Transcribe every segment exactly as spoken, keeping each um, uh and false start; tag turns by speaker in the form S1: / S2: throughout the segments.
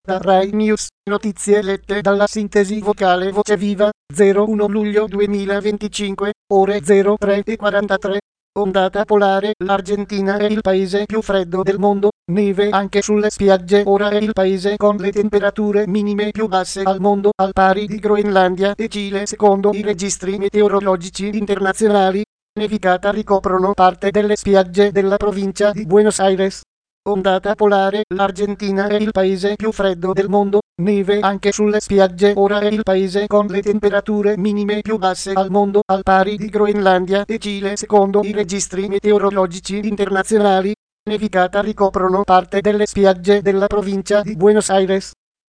S1: Da Rai News, notizie lette dalla sintesi vocale Voce Viva, zero uno luglio duemilaventicinque, ore zero tre e quarantatré. Ondata polare, l'Argentina è il paese più freddo del mondo, neve anche sulle spiagge, ora è il paese con le temperature minime più basse al mondo, al pari di Groenlandia e Cile secondo i registri meteorologici internazionali. Nevicata ricoprono parte delle spiagge della provincia di Buenos Aires. Ondata polare, l'Argentina è il paese più freddo del mondo, neve anche sulle spiagge, ora è il paese con le temperature minime più basse al mondo, al pari di Groenlandia e Cile secondo i registri meteorologici internazionali. Nevicata ricoprono parte delle spiagge della provincia di Buenos Aires.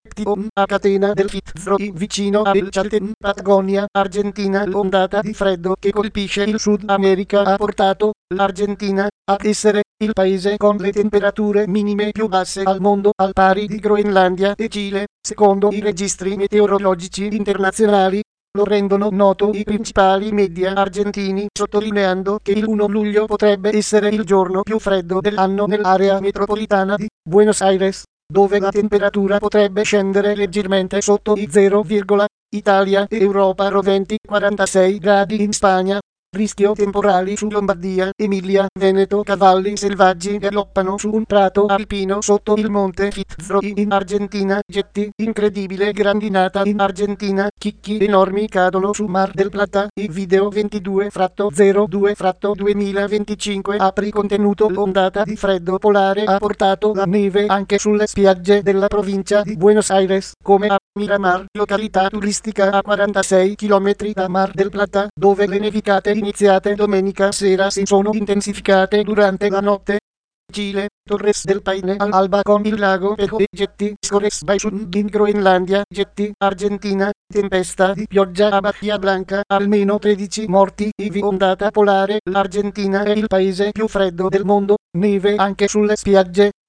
S1: A catena del Fitzroy vicino a El Chaltén, Patagonia, Argentina. L'ondata di freddo che colpisce il Sud America ha portato l'Argentina ad essere il paese con le temperature minime più basse al mondo, al pari di Groenlandia e Cile, secondo i registri meteorologici internazionali. Lo rendono noto i principali media argentini, sottolineando che il primo luglio potrebbe essere il giorno più freddo dell'anno nell'area metropolitana di Buenos Aires, dove la temperatura potrebbe scendere leggermente sotto i zero, Italia e Europa roventi quarantasei gradi in Spagna. Rischio temporali su Lombardia, Emilia, Veneto. Cavalli selvaggi galoppano su un prato alpino sotto il monte Fitzroy in Argentina. Getti, incredibile grandinata in Argentina. Chicchi enormi cadono su Mar del Plata. Il video ventidue zero due duemilaventicinque. Apri contenuto. L'ondata di freddo polare ha portato la neve anche sulle spiagge della provincia di Buenos Aires, come a Miramar, località turistica a quarantasei chilometri da Mar del Plata, dove le nevicate iniziate domenica sera si sono intensificate durante la notte. Cile, Torres del Paine all'alba con il lago Pejo e getti scores by Sund in Groenlandia. Getti, Argentina, tempesta di pioggia a Bahia Blanca, almeno tredici morti. Ivi ondata polare, l'Argentina è il paese più freddo del mondo, neve anche sulle spiagge,